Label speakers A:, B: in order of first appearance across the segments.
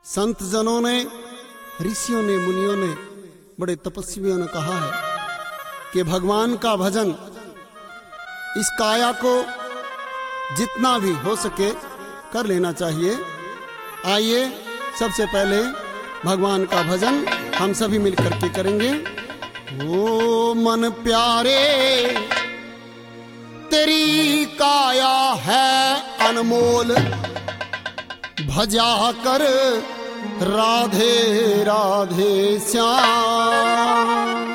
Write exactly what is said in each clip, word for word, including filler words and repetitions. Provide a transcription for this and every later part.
A: संत जनों ने, ऋषियों ने, मुनियों ने, बड़े तपस्वियों ने कहा है कि भगवान का भजन इस काया को जितना भी हो सके कर लेना चाहिए। आइए सबसे पहले भगवान का भजन हम सभी मिलकर के करेंगे। ओ मन प्यारे तेरी काया है अनमोल, भजा कर राधे राधे श्याम।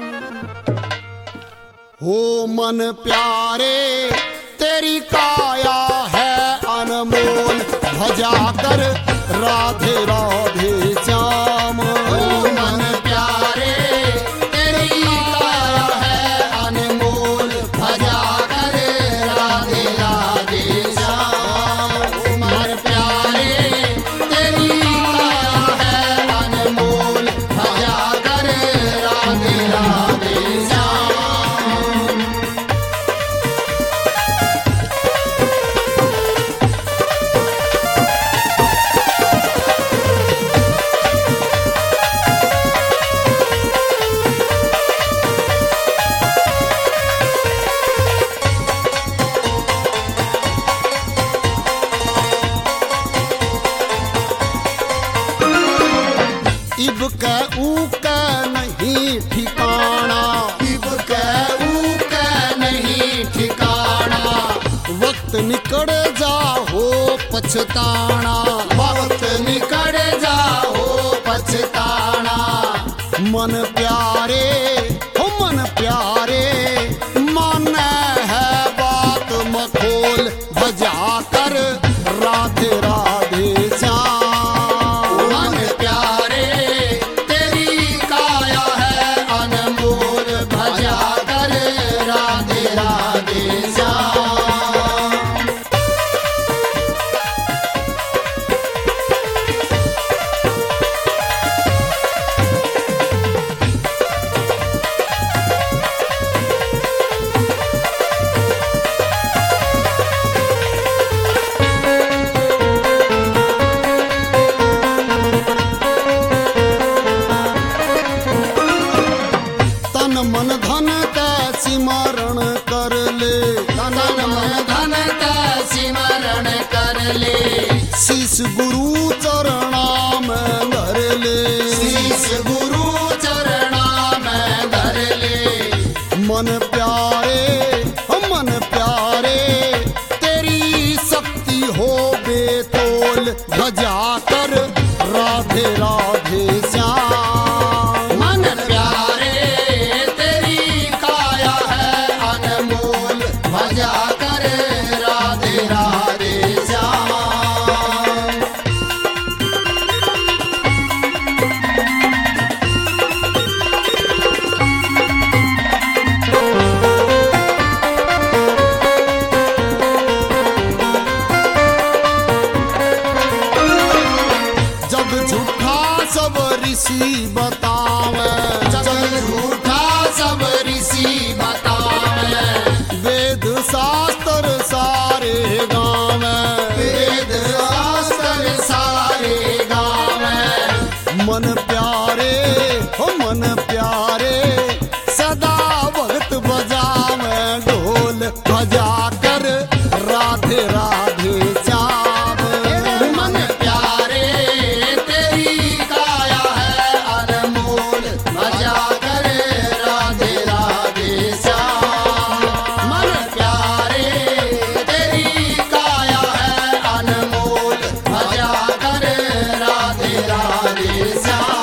A: हो मन प्यारे तेरी काया है अनमोल, भजा कर राधे राधे श्याम।
B: ओ मन प्यारे तेरी काया है अनमोल, भजा कर राधे राधे श्याम। ओ मन प्यारे तेरी काया है अनमोल, भजा कर राधे राधे श्याम।
A: इब कै ऊ कै नहीं ठिकाना,
B: इब कै ऊ कै नहीं ठिकाना,
A: वक्त निकल जा हो पछताना।
B: वक्त निकल जा हो पछताना।
A: मन प्यारे हो मन प्यारे माने है बात मखोल, भजा कर राधे राधे श्याम।
B: मन प्यारे तेरी काया है अनमोल, भजा कर राधे राधे श्याम।
A: तन मन धन का सिमरण कर ले,
B: तन मन धन का सिमरण कर ले,
A: शीश गुरु चरणा में धर ले।
B: शीश गुरु चरणा में धर ले।
A: मन प्यारे हो मन प्यारे तेरी शक्ति हो बेतोल, भजा कर राधे राधे श्याम।
B: मन प्यारे तेरी काया है अनमोल, भजा कर राधे राधे श्याम।
A: जब झूठा सब ऋषि बतावे,
B: जब झूठा सब ऋषि बतावे,
A: वेद शास्त्र सारे गावे।
B: वेद शास्त्र सारे गावे।
A: मन प्यारे हो मन प्यारे सदा भक्त बजावे ढोल, भजा कर राधे राधे श्याम।
B: मन प्यारे तेरी काया है अनमोल, भजा कर राधे राधे श्याम। मन प्यारे तेरी काया है अनमोल, भजा कर राधे राधे श्याम।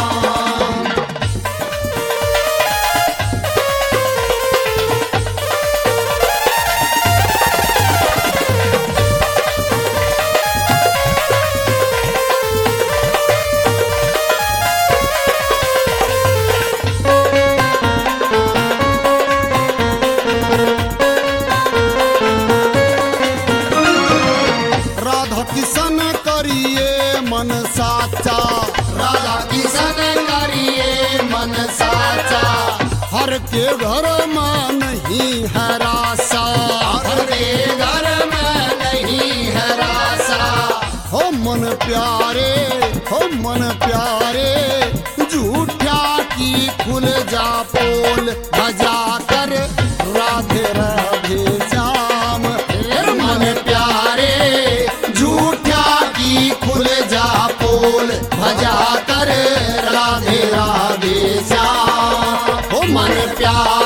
A: राधा किशन करिए मन साचा,
B: राधा किशन करिए मन साचा,
A: हर के घर में नहीं है रासा।
B: हर के घर में नहीं है रासा।
A: हो मन प्यारे, हो मन प्यारे, झूठा की खुल जा पोल, भजा कर राधे राधे श्याम।
B: मन प्यारे झूठा की खुल जा पोल, भजा कर राधे राधे श्याम। हो मन प्यारे